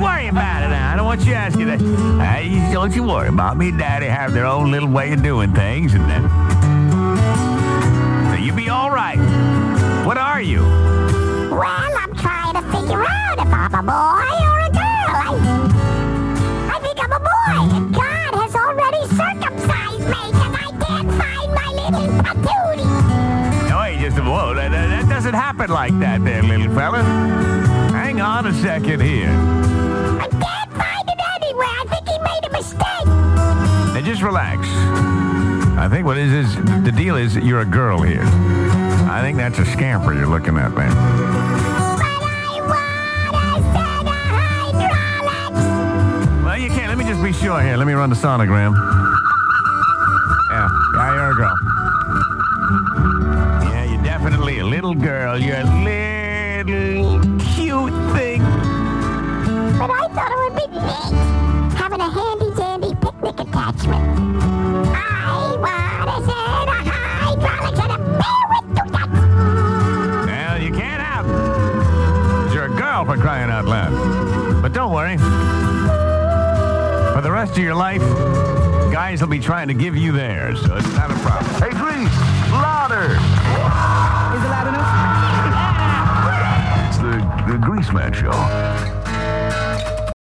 worry about it now. I don't want you asking that. Don't you worry. Mommy and Daddy have their own little way of doing things, and then so you be all right. What are you? Well, I'm trying to figure out if I'm a boy or a girl. I think I'm a boy, and God has already circumcised me, because I can't find my little patootie. No, wait, just a whoa. That doesn't happen like that there, little fella. Hang on a second here. I can't find it anywhere. I think he made a mistake. Now, just relax. I think what is the deal is that you're a girl here. I think that's a scamper you're looking at, man. But I want a set of hydraulics. Well, you can't. Let me just be sure here. Let me run the sonogram. Yeah, you're a girl. Yeah, you're definitely a little girl. You're a little cute thing. But I thought it would be neat having a handy-dandy picnic attachment. I want a set of hydraulics and a bear with two nuts. Well, you can't have them. You're a girl, for crying out loud. But don't worry. For the rest of your life, guys will be trying to give you theirs, so it's not a problem. Hey, Grease, louder! Is it loud enough? It's the Grease Man Show.